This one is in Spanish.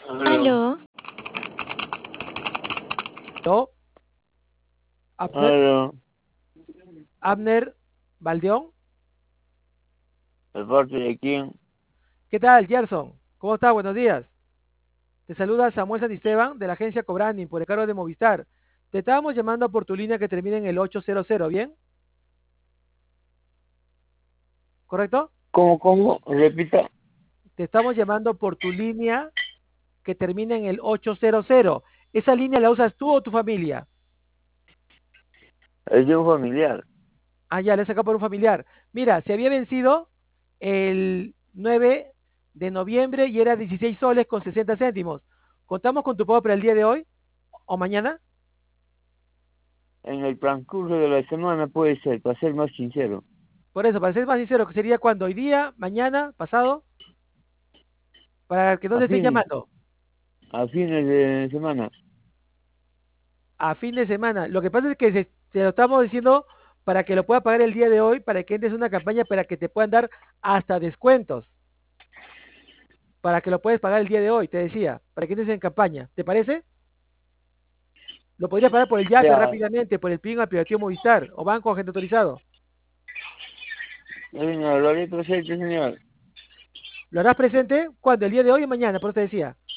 Aló, Aló, ¿No? Abner, aló, Abner Baldeón. ¿de parte de quién? ¿Qué tal, Gerson? ¿Cómo está? Buenos días. Te saluda Samuel Santisteban de la agencia Cobranding por el cargo de Movistar. Te estábamos llamando por tu línea que termina en el 800, ¿bien? ¿Correcto? ¿Cómo? Repita, Te estamos llamando por tu línea que termina en el 800. ¿Esa línea la usas tú o tu familia? es de un familiar. Ah, ya, le he sacado por un familiar. Mira, se había vencido el 9 de noviembre y era 16 soles con 60 céntimos. ¿Contamos con tu pago para el día de hoy o mañana? En el transcurso de la semana puede ser, para ser más sincero. Por eso, para ser más sincero, que sería cuando hoy día, mañana, pasado, para que no A te estén fines, llamando, a fines de semana. a fin de semana. Lo que pasa es que se lo estamos diciendo para que lo pueda pagar el día de hoy, para que entres en una campaña para que te puedan dar hasta descuentos, para que lo puedes pagar el día de hoy, te decía, para que entres en campaña. ¿Te parece? Lo podrías pagar por el Yape Ya, rápidamente, por el PIN aplicativo Movistar o banco agente autorizado. señor, lo haré presente, señor. ¿Lo harás presente? ¿Cuándo? ¿El día de hoy o mañana? Por eso te decía.